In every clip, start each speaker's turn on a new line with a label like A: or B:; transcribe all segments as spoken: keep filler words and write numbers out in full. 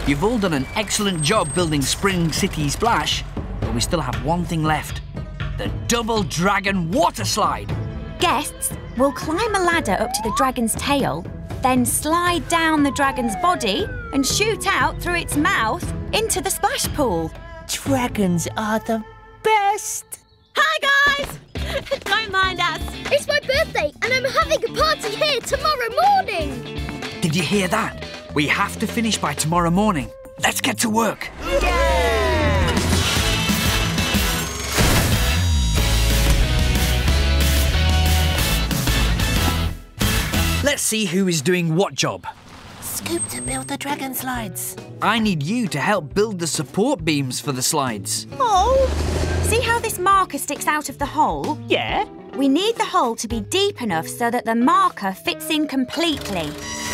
A: You've all done an excellent job building Spring City Splash, but we still have one thing left. The Double Dragon Water Slide.
B: Guests will climb a ladder up to the dragon's tail, then slide down the dragon's body and shoot out through its mouth into the splash pool.
C: Dragons are the best.
D: Hi, guys! Don't mind us. It's my birthday and I'm having a party here tomorrow morning.
A: Did you hear that? We have to finish by tomorrow morning. Let's get to work.
C: Yeah!
A: Let's see who is doing what job.
C: Scoop to build the dragon slides.
A: I need you to help build the support beams for the slides.
B: Oh! See how this marker sticks out of the hole?
C: Yeah?
B: We need the hole to be deep enough so that the marker fits in completely.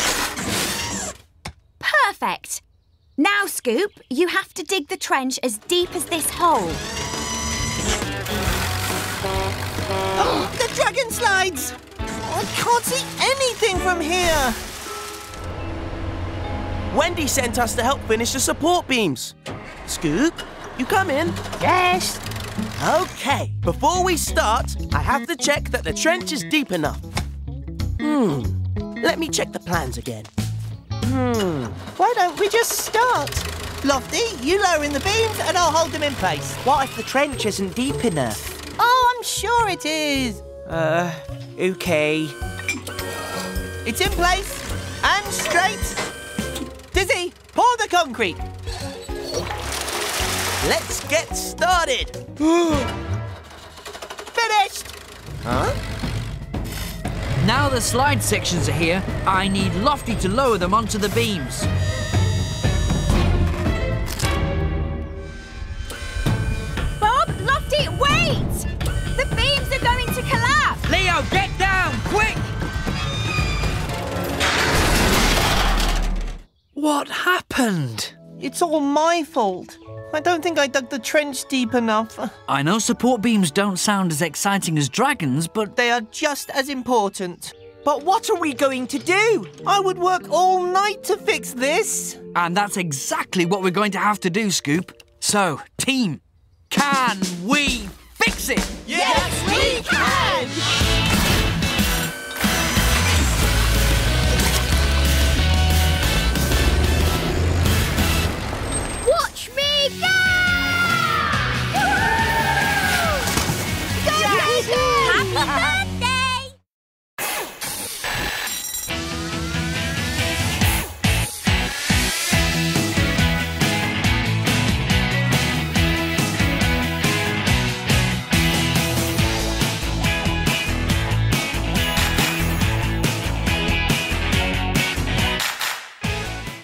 B: Perfect! Now, Scoop, you have to dig the trench as deep as this hole.
C: Oh, the dragon slides! I can't see anything from here.
E: Wendy sent us to help finish the support beams. Scoop, you come in.
C: Yes.
E: OK, before we start, I have to check that the trench is deep enough. Hmm, let me check the plans again.
C: Hmm, why don't we just start? Lofty, you lower in the beams and I'll hold them in place. What if the trench isn't deep enough? Oh, I'm sure it is. Uh, OK. It's in place and straight. Dizzy, pour the concrete.
E: Let's get started.
C: Finished.
E: Huh?
A: Now the slide sections are here, I need Lofty to lower them onto the beams.
B: Bob, Lofty, wait! The beams are going to collapse!
A: Leo, get down, quick! What happened?
C: It's all my fault. I don't think I dug the trench deep enough.
A: I know support beams don't sound as exciting as dragons, but
C: They are just as important. But what are we going to do? I would work all night to fix this.
A: and that's exactly what we're going to have to do, Scoop. So, team, can we fix it?
C: Yes, we can!